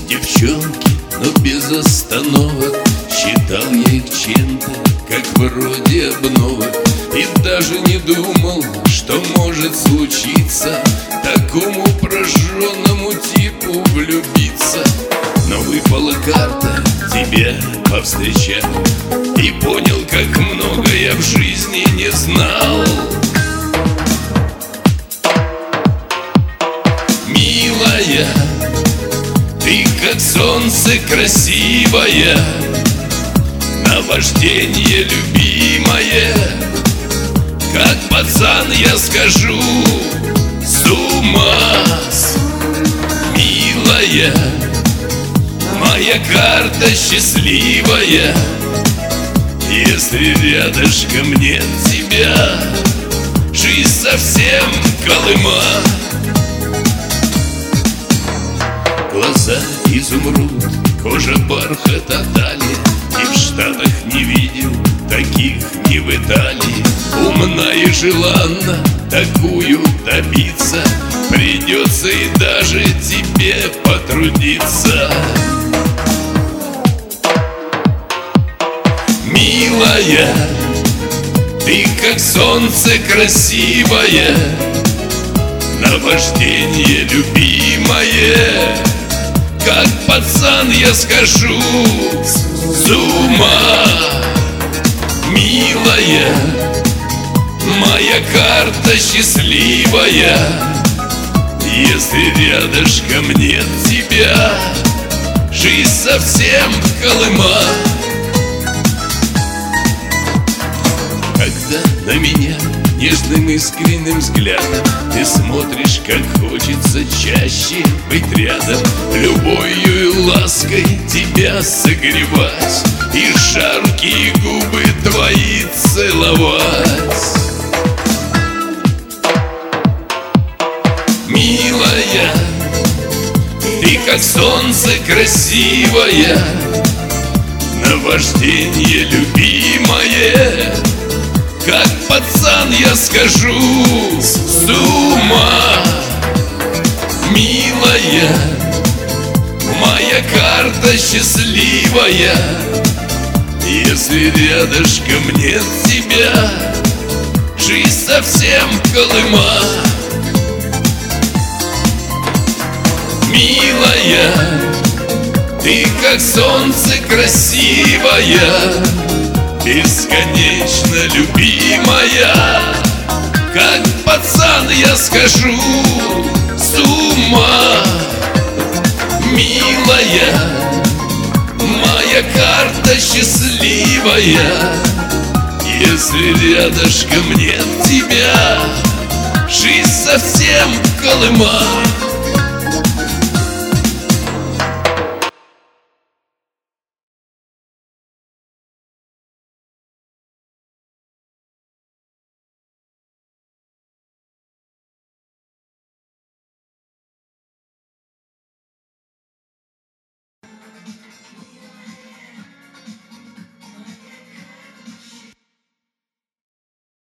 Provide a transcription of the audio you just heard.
Девчонки, но без остановок, считал я их чем-то, как вроде обновок. И даже не думал, что может случиться такому прожженному типу влюбиться. Но выпала карта тебя повстречать, и понял, как много я в жизни не знал. Милая, ты как солнце красивая, наваждение любимое. Как пацан я скажу, с ума. Милая, моя карта счастливая, если рядышком нет тебя, жизнь совсем колыма. Глаза изумруд, кожа бархат, талия, и в Штатах не видел таких, ни в Италии. Умна и желанна, такую добиться придется и даже тебе потрудиться. Милая, ты как солнце красивая, наваждение любимое. Как пацан я скажу, с ума. Милая, моя карта счастливая, если рядышком нет тебя, жизнь совсем колыма. Когда на меня нежным искренним взглядом ты смотришь, как хочется чаще быть рядом, любовью и лаской тебя согревать и жаркие губы твои целовать. Милая, ты как солнце красивая, наваждение любимое. Как пацан я скажу, с ума. Милая, моя карта счастливая, если рядышком нет тебя, жизнь совсем колыма. Милая, ты как солнце красивая, бесконечно любимая. Как пацан я скажу, с ума. Милая, моя карта счастливая, если рядышком нет тебя, жизнь совсем колыма.